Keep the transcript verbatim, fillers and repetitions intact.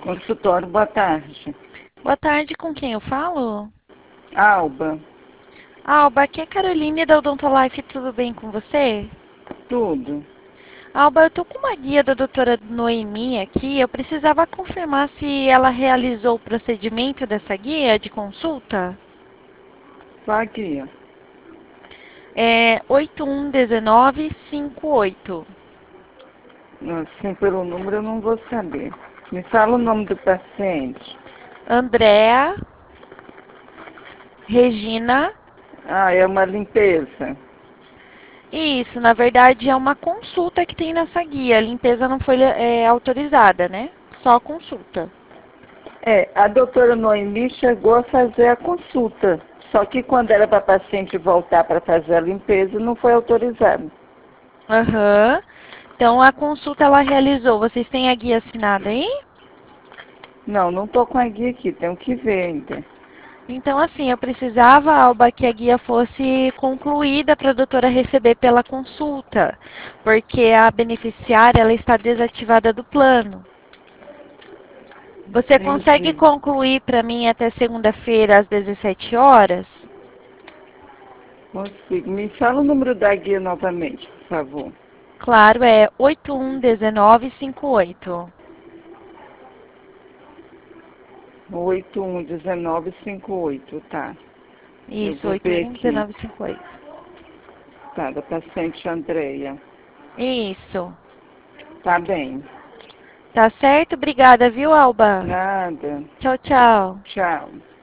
Consultório, boa tarde. Boa tarde, com quem eu falo? Alba, Alba, aqui é Caroline da Odontolife, tudo bem com você? tudo. Alba, eu tô com uma guia da doutora Noemi aqui, eu precisava confirmar se ela realizou o procedimento dessa guia de consulta. Só aqui, ó. É oito um um nove cinco oito. Assim, pelo número eu não vou saber. Me fala o nome do paciente. Andréa Regina. Ah, é uma limpeza. Isso, na verdade é uma consulta que tem nessa guia. A limpeza não foi é, autorizada, né? Só consulta. É, a doutora Noemi chegou a fazer a consulta. Só que quando era para a paciente voltar para fazer a limpeza, não foi autorizado. Aham. Então a consulta ela realizou. Vocês têm a guia assinada aí? Não, não estou com a guia aqui, tenho que ver ainda. Então, assim, eu precisava, Alba, que a guia fosse concluída para a doutora receber pela consulta, porque a beneficiária ela está desativada do plano. Você consegue Entendi. concluir para mim até segunda-feira às dezessete horas? Consigo. Me fala o número da guia novamente, por favor. Claro, é oito um um nove cinco oito. oito um um nove cinco oito, tá. Eu Isso, vou ver oito um um aqui. nove cinco oito. Tá, da paciente Andreia. Isso. Tá bem. Tá certo? Obrigada, viu, Alba? Nada. Tchau, tchau. Tchau.